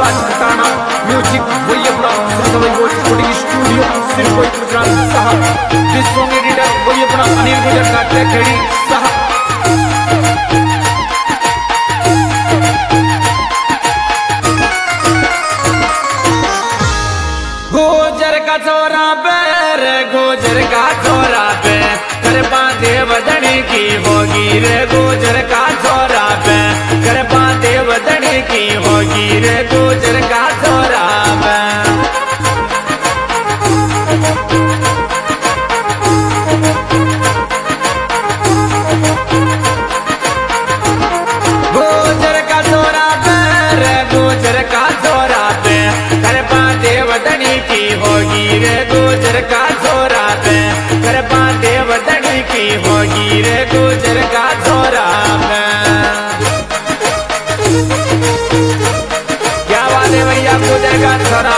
Rajputana music वही अपना recording studio सिर्फ कोई गुजरात साहब। दिस सॉन्ग एडिटर वही अपना अनिल गुजर का खेड़ी साहब। गोजर का छोरा पैर गोजर का छोरा पे कर बांधे बदनी की होगी रे गोजर का छोरा पे कर बांधे बदनी की होगी रे गोजर का छोरा पे। गोजर का छोरा पैर गोजर का छोरा पे कर बांधे बदनी की होगी रे गोजर का छोरा पे कर बांधे बदनी की होगी रे गोजर का छोरा पे। क्या बात है भैया गोजर का छोरा।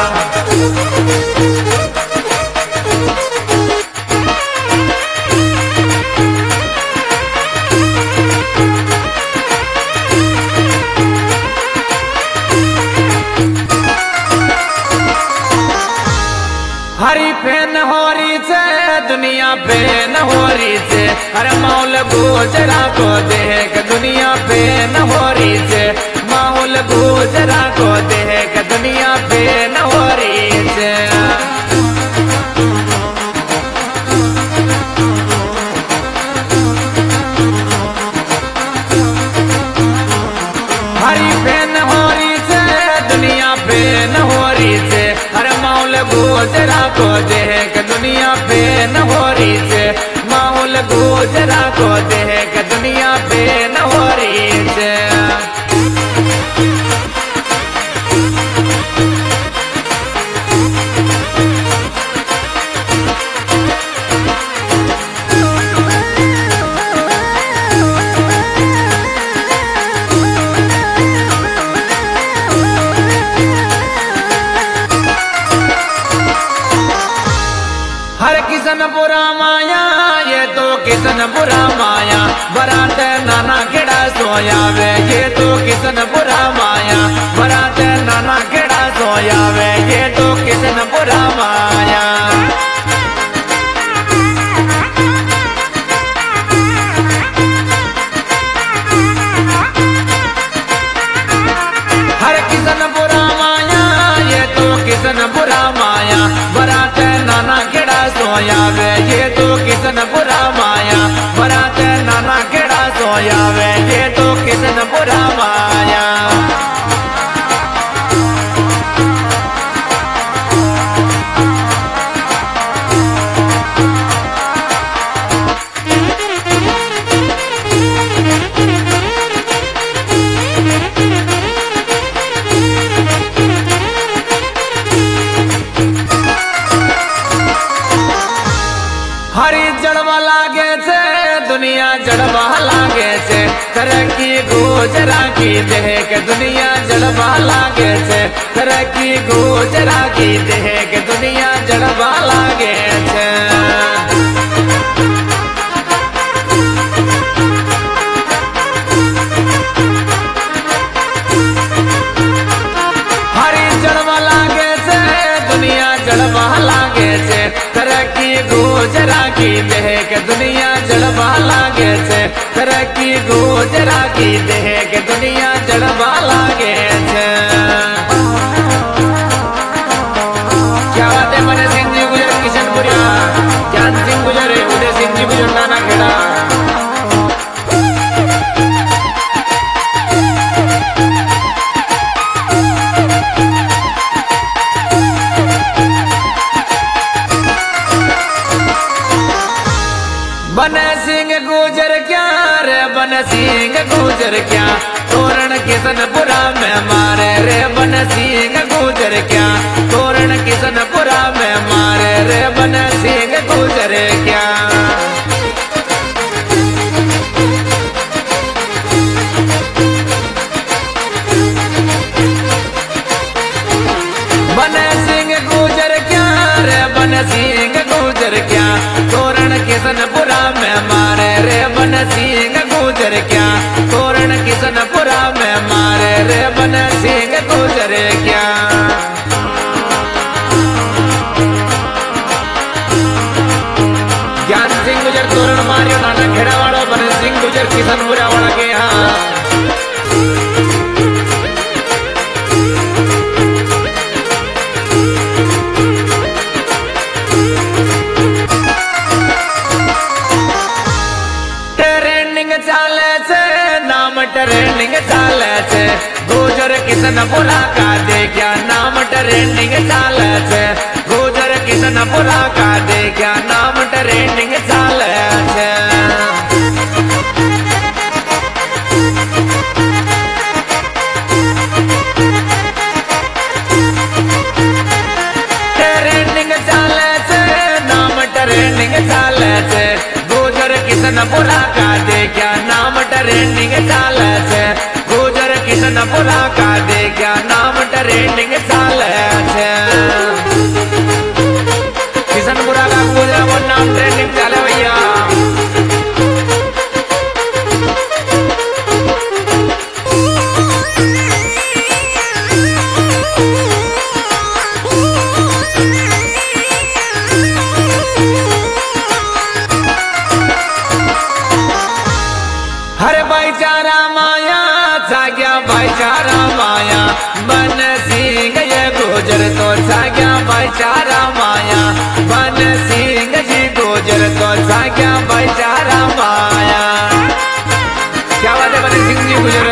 हरी फैन होरी से दुनिया फैन होरी से हर माहौल गोजरा को देख दुनिया फैन होरी से माहौल गोजरा को देख दुनिया फैन होरी से। हरी फैन होरी से दुनिया फैन होरी से हर माहौल गोजरा को देख दुनिया फैन होरी से माहौल गोजरा को देख दुनिया फैन होरी से। हर किसन बुरा माया ये तो किसन बुरा माया बरात नाना केड़ा सोया वे ये तो किसन बुरा माया बरात नाना केड़ा सोया वे ये तो किसन बुरा माया। हर किसन बुरा माया ये तो किसन बुरा माया बरात नाना केड़ा सोया वे ये तो किसन बुरा माया बरात नाना केड़ा सोया वे ये तो किसन बुरा माया। हरी जड़वा लागे से दुनिया जड़वा लागे से तरक्की गोजरा की देख दुनिया जड़वा लागे से तरक्की गोजरा की देख दुनिया जड़वा लागे से। हरी जड़वा लागे से दुनिया जड़वा लागे से तरक्की गोजरा की देख दुनिया जड़वा लागे से तरक्की गोजरा की देख दुनिया जड़वा लागे से। क्या बात है मने सिंह जी गुजर किशनपुरिया ज्ञान सिंह गुजर उदय सिंह जी गुजर नाना खेड़ा। बन सिंह गुजर क्या रे बन सिंह गुजर क्या तोरण किशनपुरा में मारे रे बन सिंह गुजर क्या तोरण किशनपुरा में मारे रे बन सिंह गुजर क्या। बन सिंह गुजर क्या रे बन सिंह गुजर क्या तोरण किशनपुरा में मारे रे बन सिंह गुजर क्या तोरण किशनपुरा में मारे रे बन सिंह गुजर गुजर किशनपुरा वाला के यहाँ। ट्रेनिंग चाले से नाम ट्रेनिंग चाले से गुजर किशनपुरा का दे क्या नाम ट्रेनिंग चाले से गुजर किशनपुरा का दे क्या नाम ट्रेनिंग चाले से। ट्रेनिंग चाले से नाम ट्रेनिंग चाले से गुजर किशनपुरा का दे क्या नाम ट्रेनिंग चाले से गुजर किशनपुरा का दे क्या नाम ट्रेनिंग चाले से। किशनपुरा का गुजर वो नाम ट्रेनिंग चाले भैया। हर भाईचारा माया जाग्या भाईचारा माया बन सिंह ये गुजर तो जाग्या भाईचारा माया बन सिंह जी गुजर तो जाग्या भाईचारा माया। क्या बात है बन सिंह जी गुजर।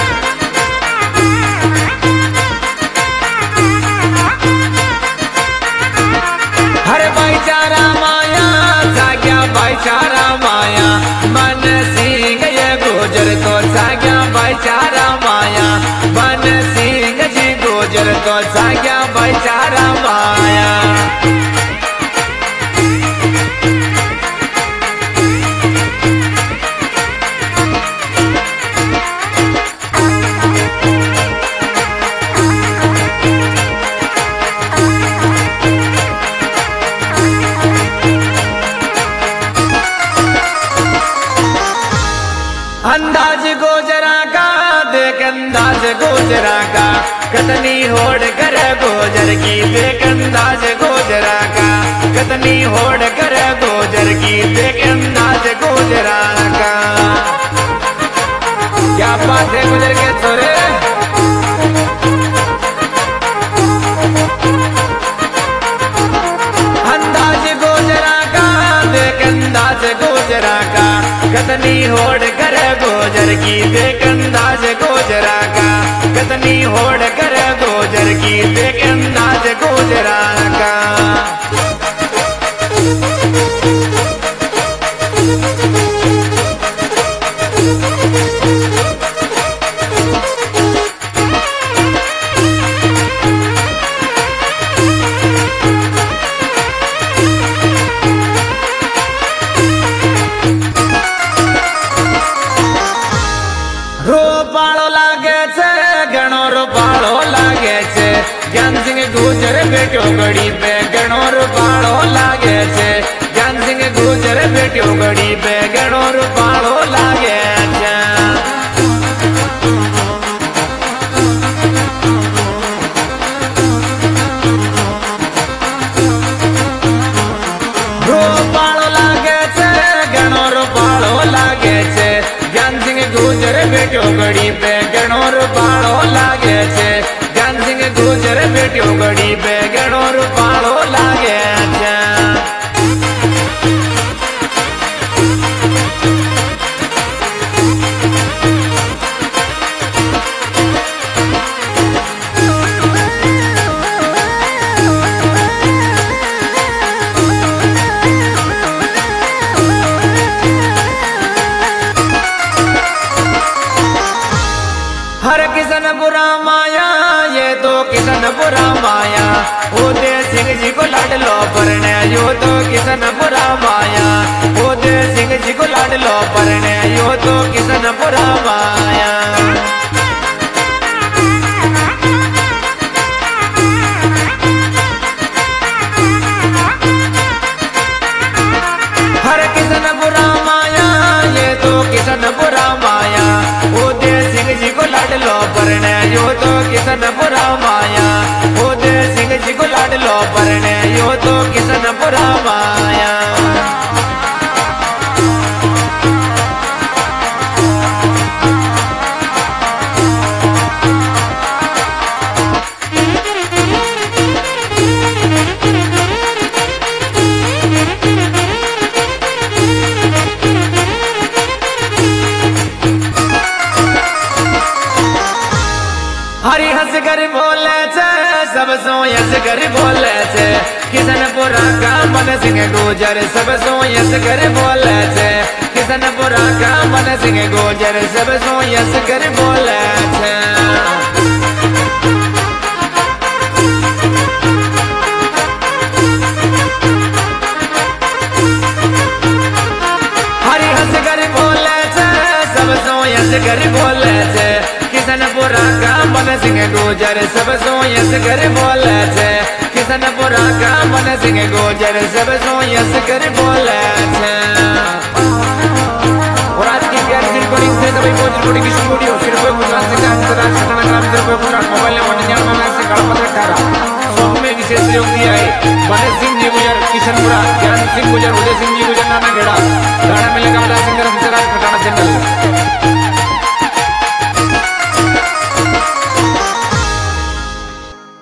हर भाईचारा माया जाग्या भाईचारा माया बन सिंह ये गुजर तो जाग्या भाईचारा माया बन सिंह जी गुजर तो जाग्या भाईचारा माया। अंदाज गोजरा का देख अंदाज गोजरा का कतनी होड़ कर गोजर की देख अंदाज गोजरा का कतनी होड़ कर गोजर की देख अंदाज गोजरा का। क्या बात है गुजर के छोरे। अंदाज गोजरा का देख अंदाज गोजरा का कतनी होड़ कर गोजर की देख अंदाज गोजरा का कतनी होड़ कर गोजर की देख अंदाज गोजरा का। रूपालो लागे छे घणो रूपालो लागे छे ज्ञान सिंह गुजर बेटो गड़ी पे घणो रूपालो लागे छे ज्ञान सिंह गुजर बेटो गड़ी पे घणो रूपालो लागे छे। रूपालो लागे छे घणो रूपालो लागे छे ज्ञान सिंह गुजर बेटो गड़ी पे घणो रूपालो लागे छे ज्ञान सिंह गुजर बेटो गड़ी पे घणो रूपालो लागे छे। हर किशनपुरा माया ये तो किशनपुरा माया उदय सिंह जी को लाडलो परने यो तो किशनपुरा माया उदय सिंह जी को लाडलो परने यो तो किशनपुरा माया। हर किशनपुरा माया ये तो किशनपुरा माया उदय सिंह जी को लाडलो परने यो तो किशनपुरा माया उदय सिंह जी को लाडलो परने यो तो किशनपुरा माया। यस कर बोले छे किशनपुरा का मन सिंह गुजर सब सो यस कर बोले छे किशनपुरा का मन सिंह गुजर सब सो यस कर बोले छे। हरी हंस कर बोले छे सब सो यस कर बोले छे किशनपुरा का मन सिंह गुजर सब सो यस कर बोले छे किशनपुरा का मन सिंह गुजर सब सो यस कर बोले छे। और आज की प्यारी सी रिकॉर्डिंग से सभी को रिकॉर्डिंग की स्टूडियो सिर्फ गुजरात से अंतरराष्ट्रीय घटनाक्रम सिर्फ गुजरात मोबाइल नंबर 99 से गणपत 18 सॉन्ग में विशेष सहयोग दिया है बने सिंह जी गुजर किशनपुरा ज्ञान सिंह गुजर उदय सिंह जी गुजर नाना घेड़ा